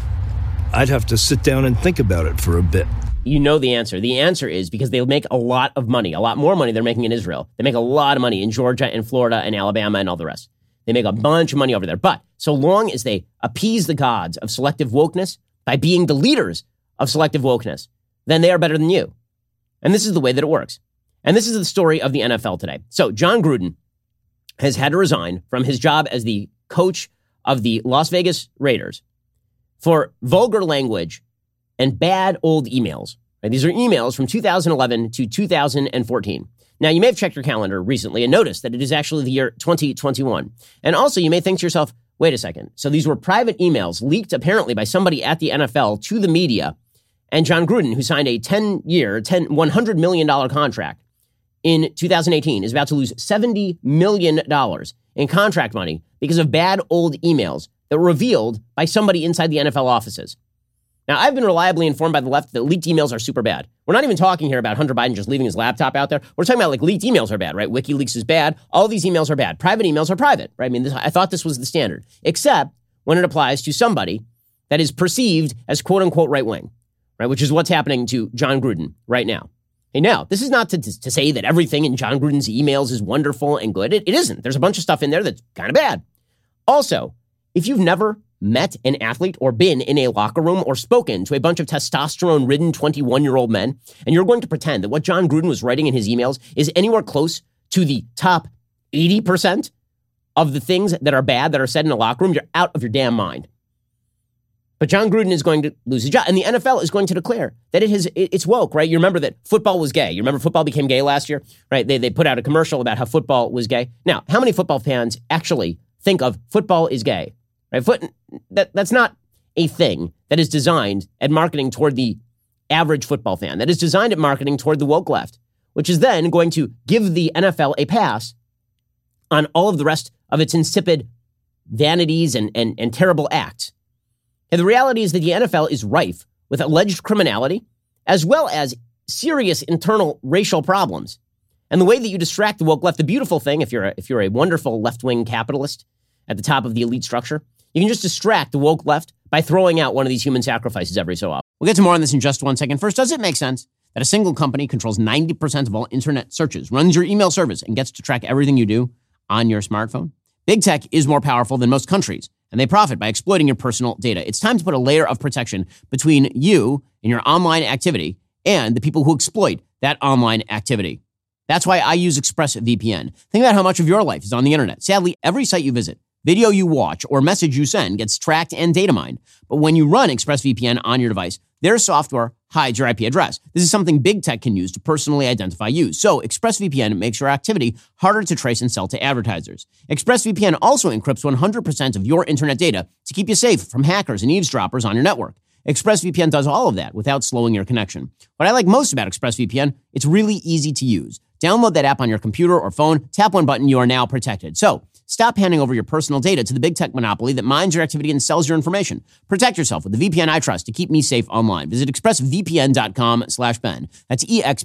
I'd have to sit down and think about it for a bit. You know the answer. The answer is because they make a lot of money, a lot more money they're making in Israel. They make a lot of money in Georgia and Florida and Alabama and all the rest. They make a bunch of money over there. But so long as they appease the gods of selective wokeness by being the leaders of selective wokeness, then they are better than you. And this is the way that it works. And this is the story of the NFL today. So Jon Gruden has had to resign from his job as the coach of the Las Vegas Raiders for vulgar language and bad old emails. Right? These are emails from 2011 to 2014. Now, you may have checked your calendar recently and noticed that it is actually the year 2021. And also, you may think to yourself, wait a second. So these were private emails leaked apparently by somebody at the NFL to the media. And Jon Gruden, who signed a 10-year, $100 million contract in 2018, is about to lose $70 million in contract money because of bad old emails that were revealed by somebody inside the NFL offices. Now, I've been reliably informed by the left that leaked emails are super bad. We're not even talking here about Hunter Biden just leaving his laptop out there. We're talking about like leaked emails are bad, right? WikiLeaks is bad. All these emails are bad. Private emails are private, right? I mean, I thought this was the standard, except when it applies to somebody that is perceived as quote unquote right wing, right? Which is what's happening to Jon Gruden right now. Hey, now, this is not to say that everything in Jon Gruden's emails is wonderful and good. It isn't. There's a bunch of stuff in there that's kind of bad. Also, if you've never met an athlete or been in a locker room or spoken to a bunch of testosterone-ridden 21-year-old men, and you're going to pretend that what Jon Gruden was writing in his emails is anywhere close to the top 80% of the things that are bad that are said in a locker room, you're out of your damn mind. But Jon Gruden is going to lose his job, and the NFL is going to declare that it's woke, right? You remember that football was gay. You remember football became gay last year, right? They put out a commercial about how football was gay. Now, how many football fans actually think of football is gay? Right? That's not a thing that is designed at marketing toward the average football fan. That is designed at marketing toward the woke left, which is then going to give the NFL a pass on all of the rest of its insipid vanities and terrible acts. And the reality is that the NFL is rife with alleged criminality as well as serious internal racial problems. And the way that you distract the woke left, the beautiful thing, if you're a wonderful left-wing capitalist at the top of the elite structure, you can just distract the woke left by throwing out one of these human sacrifices every so often. We'll get to more on this in just 1 second. First, does it make sense that a single company controls 90% of all internet searches, runs your email service, and gets to track everything you do on your smartphone? Big tech is more powerful than most countries, and they profit by exploiting your personal data. It's time to put a layer of protection between you and your online activity and the people who exploit that online activity. That's why I use ExpressVPN. Think about how much of your life is on the internet. Sadly, every site you visit, video you watch, or message you send gets tracked and data mined. But when you run ExpressVPN on your device, their software hides your IP address. This is something big tech can use to personally identify you. So ExpressVPN makes your activity harder to trace and sell to advertisers. ExpressVPN also encrypts 100% of your internet data to keep you safe from hackers and eavesdroppers on your network. ExpressVPN does all of that without slowing your connection. What I like most about ExpressVPN, it's really easy to use. Download that app on your computer or phone, tap one button, you are now protected. So stop handing over your personal data to the big tech monopoly that mines your activity and sells your information. Protect yourself with the VPN I trust to keep me safe online. Visit expressvpn.com/Ben. That's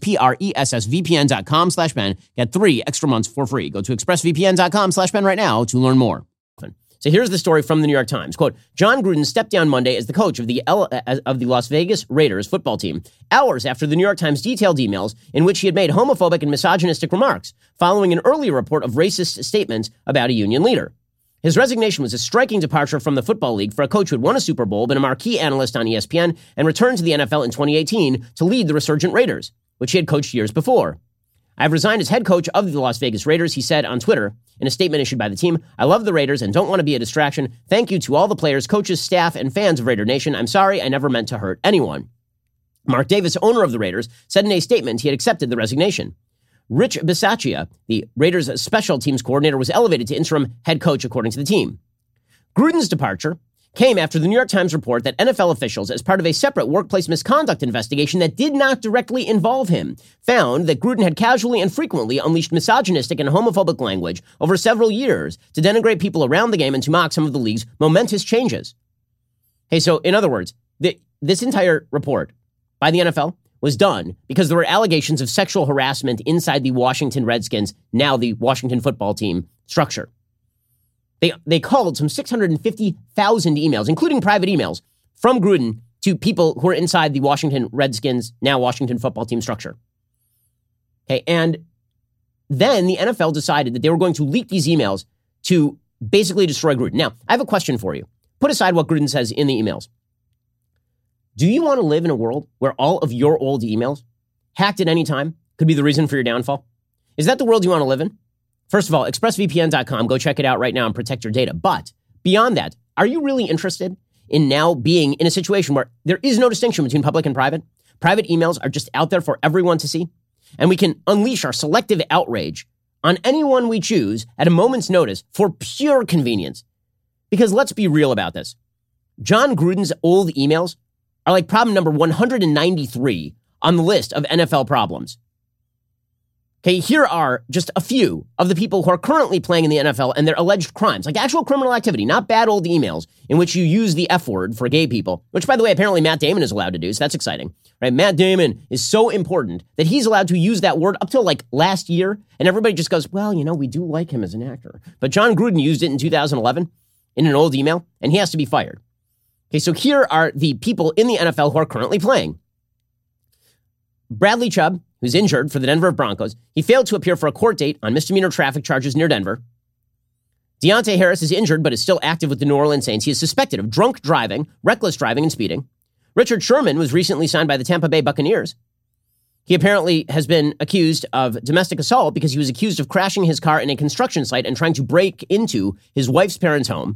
expressvpn.com/Ben. Get 3 extra months for free. Go to expressvpn.com/Ben right now to learn more. So here's the story from the New York Times. Quote, Jon Gruden stepped down Monday as the coach of the Las Vegas Raiders football team, hours after the New York Times detailed emails in which he had made homophobic and misogynistic remarks, following an earlier report of racist statements about a union leader. His resignation was a striking departure from the football league for a coach who had won a Super Bowl, been a marquee analyst on ESPN, and returned to the NFL in 2018 to lead the resurgent Raiders, which he had coached years before. I've resigned as head coach of the Las Vegas Raiders, he said on Twitter in a statement issued by the team. I love the Raiders and don't want to be a distraction. Thank you to all the players, coaches, staff, and fans of Raider Nation. I'm sorry, I never meant to hurt anyone. Mark Davis, owner of the Raiders, said in a statement he had accepted the resignation. Rich Bisaccia, the Raiders' special teams coordinator, was elevated to interim head coach, according to the team. Gruden's departure came after the New York Times report that NFL officials, as part of a separate workplace misconduct investigation that did not directly involve him, found that Gruden had casually and frequently unleashed misogynistic and homophobic language over several years to denigrate people around the game and to mock some of the league's momentous changes. Hey, so in other words, this entire report by the NFL was done because there were allegations of sexual harassment inside the Washington Redskins, now the Washington football team structure. They called some 650,000 emails, including private emails, from Gruden to people who are inside the Washington Redskins, now Washington football team structure. Okay, and then the NFL decided that they were going to leak these emails to basically destroy Gruden. Now, I have a question for you. Put aside what Gruden says in the emails. Do you want to live in a world where all of your old emails, hacked at any time, could be the reason for your downfall? Is that the world you want to live in? First of all, expressvpn.com, go check it out right now and protect your data. But beyond that, are you really interested in now being in a situation where there is no distinction between public and private? Private emails are just out there for everyone to see, and we can unleash our selective outrage on anyone we choose at a moment's notice for pure convenience. Because let's be real about this. John Gruden's old emails are like problem number 193 on the list of NFL problems. Okay, here are just a few of the people who are currently playing in the NFL and their alleged crimes, like actual criminal activity, not bad old emails in which you use the F word for gay people, which, by the way, apparently Matt Damon is allowed to do, so that's exciting, right? Matt Damon is so important that he's allowed to use that word up till like last year, and everybody just goes, well, you know, we do like him as an actor. But John Gruden used it in 2011 in an old email, and he has to be fired. Okay, so here are the people in the NFL who are currently playing. Bradley Chubb, who's injured for the Denver Broncos. He failed to appear for a court date on misdemeanor traffic charges near Denver. Deontay Harris is injured but is still active with the New Orleans Saints. He is suspected of drunk driving, reckless driving, and speeding. Richard Sherman was recently signed by the Tampa Bay Buccaneers. He apparently has been accused of domestic assault because he was accused of crashing his car in a construction site and trying to break into his wife's parents' home.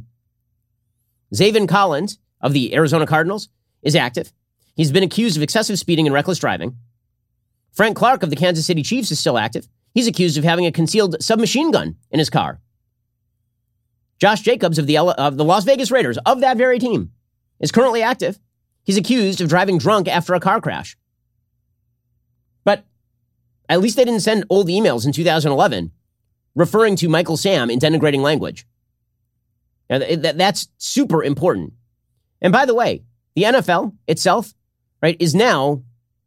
Zaven Collins of the Arizona Cardinals is active. He's been accused of excessive speeding and reckless driving. Frank Clark of the Kansas City Chiefs is still active. He's accused of having a concealed submachine gun in his car. Josh Jacobs of the Las Vegas Raiders, of that very team, is currently active. He's accused of driving drunk after a car crash. But at least they didn't send old emails in 2011 referring to Michael Sam in denigrating language. Now, that's super important. And by the way, the NFL itself, right, is now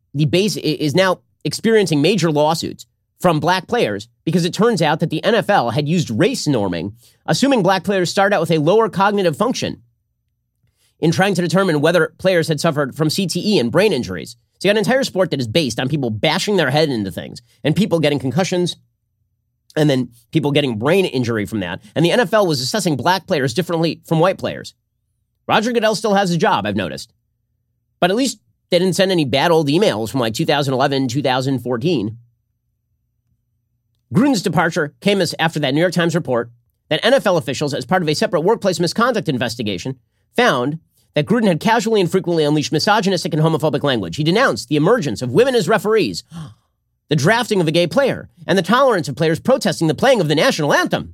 experiencing major lawsuits from black players because it turns out that the NFL had used race norming, assuming black players start out with a lower cognitive function in trying to determine whether players had suffered from CTE and brain injuries. So you got an entire sport that is based on people bashing their head into things and people getting concussions and then people getting brain injury from that. And the NFL was assessing black players differently from white players. Roger Goodell still has his job, I've noticed. But at least they didn't send any bad old emails from like 2011, 2014. Gruden's departure came after that New York Times report that NFL officials, as part of a separate workplace misconduct investigation, found that Gruden had casually and frequently unleashed misogynistic and homophobic language. He denounced the emergence of women as referees, the drafting of a gay player, and the tolerance of players protesting the playing of the national anthem.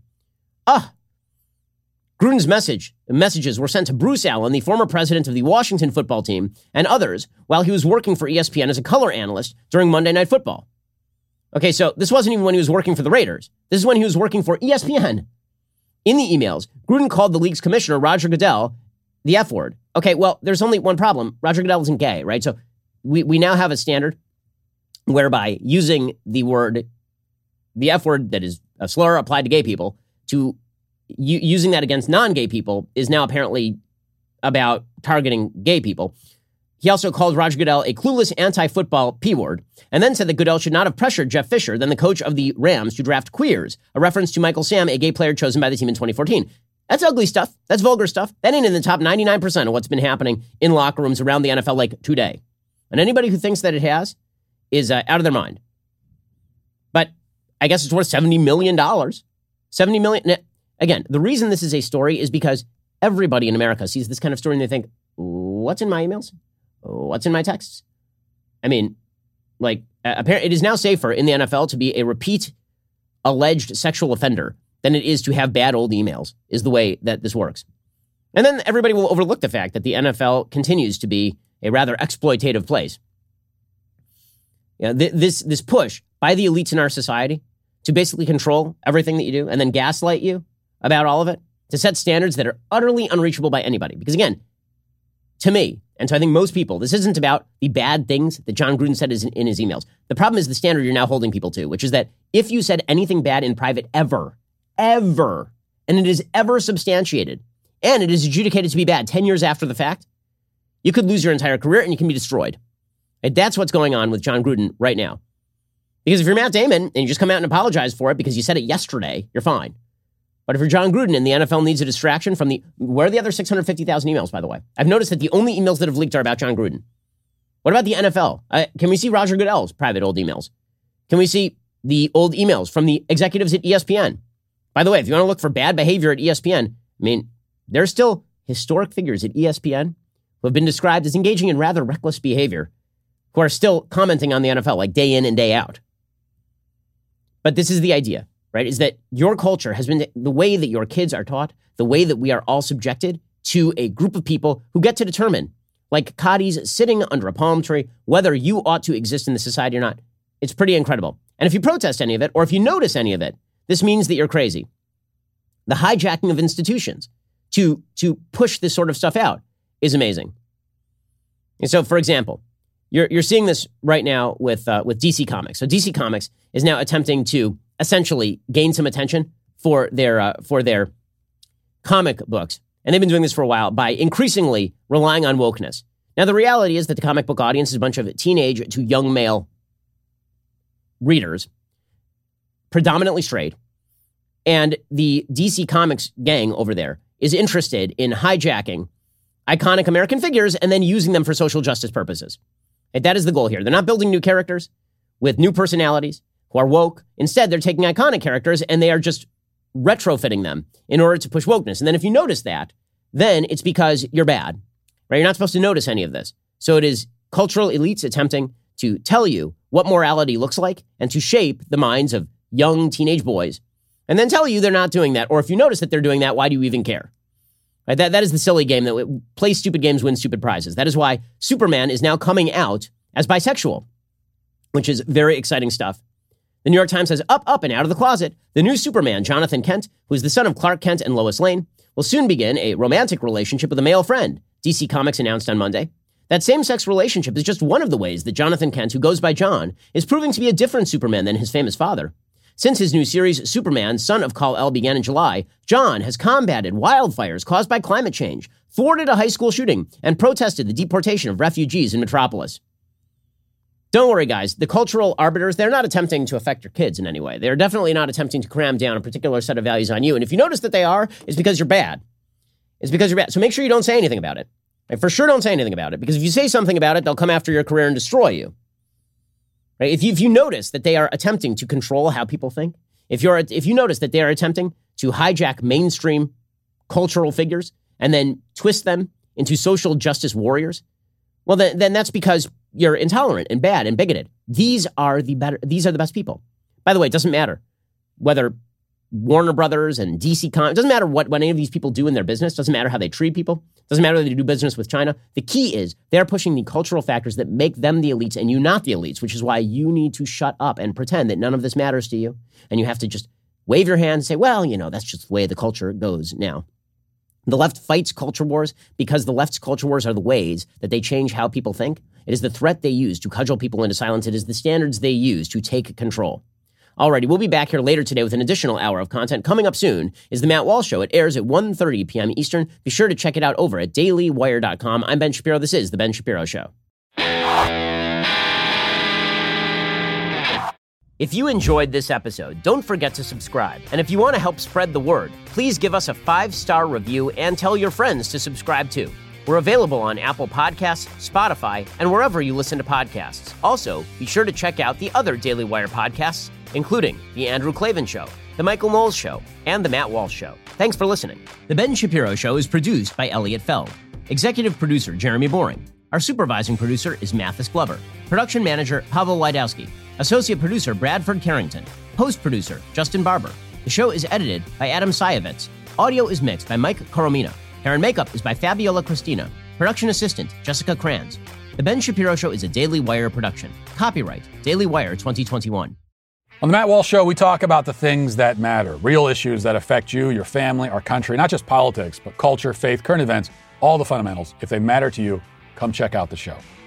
Gruden's messages were sent to Bruce Allen, the former president of the Washington football team, and others while he was working for ESPN as a color analyst during Monday Night Football. Okay, so this wasn't even when he was working for the Raiders. This is when he was working for ESPN. In the emails, Gruden called the league's commissioner, Roger Goodell, the F word. Okay, well, there's only one problem. Roger Goodell isn't gay, right? So we now have a standard whereby using the F word that is a slur applied to gay people to using that against non-gay people is now apparently about targeting gay people. He also called Roger Goodell a clueless anti-football P-word, and then said that Goodell should not have pressured Jeff Fisher, then the coach of the Rams, to draft queers, a reference to Michael Sam, a gay player chosen by the team in 2014. That's ugly stuff. That's vulgar stuff. That ain't in the top 99% of what's been happening in locker rooms around the NFL like today. And anybody who thinks that it has is out of their mind. But I guess it's worth $70 million. $70 million. Again, the reason this is a story is because everybody in America sees this kind of story and they think, what's in my emails? What's in my texts? I mean, like, apparently it is now safer in the NFL to be a repeat alleged sexual offender than it is to have bad old emails, is the way that this works. And then everybody will overlook the fact that the NFL continues to be a rather exploitative place. You know, this push by the elites in our society to basically control everything that you do and then gaslight you about all of it, to set standards that are utterly unreachable by anybody. Because again, to me, and to I think most people, this isn't about the bad things that John Gruden said in his emails. The problem is the standard you're now holding people to, which is that if you said anything bad in private ever, and it is ever substantiated, and it is adjudicated to be bad 10 years after the fact, you could lose your entire career and you can be destroyed. And that's what's going on with John Gruden right now. Because if you're Matt Damon and you just come out and apologize for it because you said it yesterday, you're fine. But if you're John Gruden and the NFL needs a distraction from where are the other 650,000 emails, by the way? I've noticed that the only emails that have leaked are about John Gruden. What about the NFL? Can we see Roger Goodell's private old emails? Can we see the old emails from the executives at ESPN? By the way, if you want to look for bad behavior at ESPN, I mean, there's still historic figures at ESPN who have been described as engaging in rather reckless behavior, who are still commenting on the NFL like day in and day out. But this is the idea, right? Is that your culture has been the way that your kids are taught, the way that we are all subjected to a group of people who get to determine, like Cotties sitting under a palm tree, whether you ought to exist in the society or not. It's pretty incredible. And if you protest any of it, or if you notice any of it, this means that you're crazy. The hijacking of institutions to push this sort of stuff out is amazing. And so, for example, you're seeing this right now with DC Comics. So DC Comics is now attempting to essentially gain some attention for their comic books. And they've been doing this for a while by increasingly relying on wokeness. Now, the reality is that the comic book audience is a bunch of teenage to young male readers, predominantly straight. And the DC Comics gang over there is interested in hijacking iconic American figures and then using them for social justice purposes. And that is the goal here. They're not building new characters with new personalities who are woke. Instead, they're taking iconic characters and they are just retrofitting them in order to push wokeness. And then if you notice that, then it's because you're bad, right? You're not supposed to notice any of this. So it is cultural elites attempting to tell you what morality looks like and to shape the minds of young teenage boys and then tell you they're not doing that. Or if you notice that they're doing that, why do you even care? Right? That is the silly game that plays stupid games, wins stupid prizes. That is why Superman is now coming out as bisexual, which is very exciting stuff. The New York Times says, up and out of the closet, the new Superman, Jonathan Kent, who is the son of Clark Kent and Lois Lane, will soon begin a romantic relationship with a male friend, DC Comics announced on Monday. That same-sex relationship is just one of the ways that Jonathan Kent, who goes by John, is proving to be a different Superman than his famous father. Since his new series, Superman, Son of Kal-El, began in July, John has combated wildfires caused by climate change, thwarted a high school shooting, and protested the deportation of refugees in Metropolis. Don't worry, guys. The cultural arbiters, they're not attempting to affect your kids in any way. They're definitely not attempting to cram down a particular set of values on you. And if you notice that they are, it's because you're bad. It's because you're bad. So make sure you don't say anything about it. Right? For sure, don't say anything about it. Because if you say something about it, they'll come after your career and destroy you. Right? If you notice that they are attempting to control how people think, if you notice that they are attempting to hijack mainstream cultural figures and then twist them into social justice warriors, well, then that's because you're intolerant and bad and bigoted. These are the best people. By the way, it doesn't matter whether Warner Brothers and DC Comics, it doesn't matter what any of these people do in their business, doesn't matter how they treat people, doesn't matter whether they do business with China. The key is they're pushing the cultural factors that make them the elites and you not the elites, which is why you need to shut up and pretend that none of this matters to you. And you have to just wave your hand and say, well, that's just the way the culture goes now. The left fights culture wars because the left's culture wars are the ways that they change how people think. It is the threat they use to cudgel people into silence. It is the standards they use to take control. Alrighty, we'll be back here later today with an additional hour of content. Coming up soon is The Matt Walsh Show. It airs at 1:30 p.m. Eastern. Be sure to check it out over at dailywire.com. I'm Ben Shapiro. This is The Ben Shapiro Show. If you enjoyed this episode, don't forget to subscribe. And if you want to help spread the word, please give us a 5-star review and tell your friends to subscribe too. We're available on Apple Podcasts, Spotify, and wherever you listen to podcasts. Also, be sure to check out the other Daily Wire podcasts, including The Andrew Klavan Show, The Michael Knowles Show, and The Matt Walsh Show. Thanks for listening. The Ben Shapiro Show is produced by Elliot Feld. Executive producer Jeremy Boring. Our supervising producer is Mathis Glover. Production manager Pavel Wydowski. Associate producer Bradford Carrington. Post-producer Justin Barber. The show is edited by Adam Sayevitz. Audio is mixed by Mike Coromina. Hair and makeup is by Fabiola Cristina. Production assistant Jessica Kranz. The Ben Shapiro Show is a Daily Wire production. Copyright Daily Wire 2021. On the Matt Walsh Show, we talk about the things that matter, real issues that affect you, your family, our country, not just politics, but culture, faith, current events, all the fundamentals. If they matter to you, come check out the show.